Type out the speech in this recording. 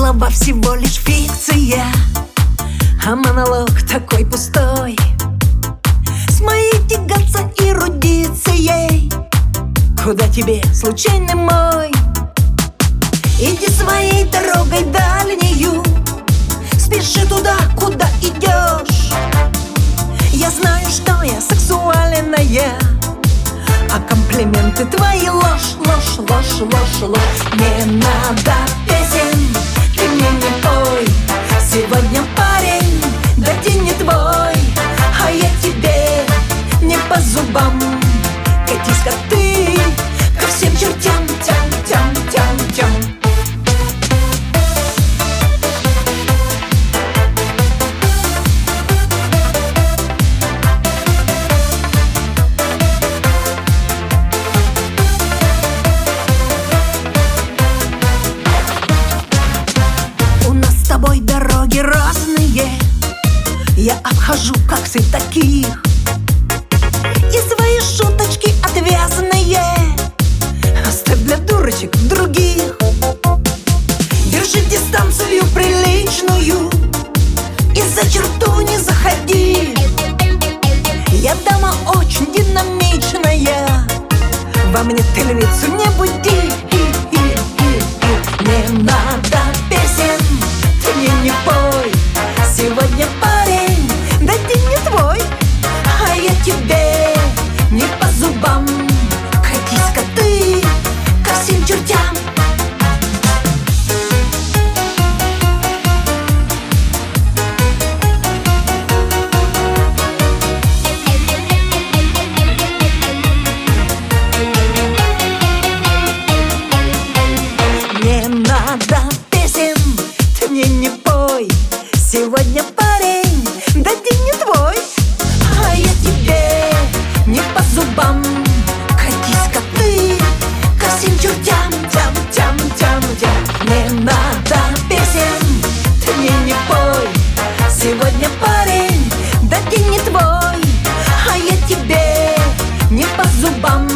слова всего лишь фикция, а монолог такой пустой. С моей тягаться эрудицией, куда тебе, случайный мой? Иди своей дорогой дальнею, спеши туда, куда идешь. Я знаю, что я сексуальная, а комплименты твои ложь, ложь, ложь, ложь, ложь. Не надо песен, ты мне не пой. Сегодня парень, да день не твой, а я тебе не по зубам. Катись-ка ты ко всем чертям, тям, тям, тям, тям. С тобой дороги разные, я обхожу, как ты, таких. И свои шуточки отвязные оставь для дурочек других. Держи дистанцию приличную и за черту не заходи. Я дама очень динамичная, во мне ты львицу не буди. Не надо песен, ты мне не пой. Сегодня парень, да день не твой, а я тебе не по зубам. Катись-ка ты ко всем чертям. Не надо песен, ты мне не пой. Сегодня парень, да день не твой, а я тебе не по зубам. Катись-ка ты ко всем чертям, тям, тям, тям, тям. Не надо песен, ты мне не пой. Сегодня парень, да день не твой, а я тебе не по зубам.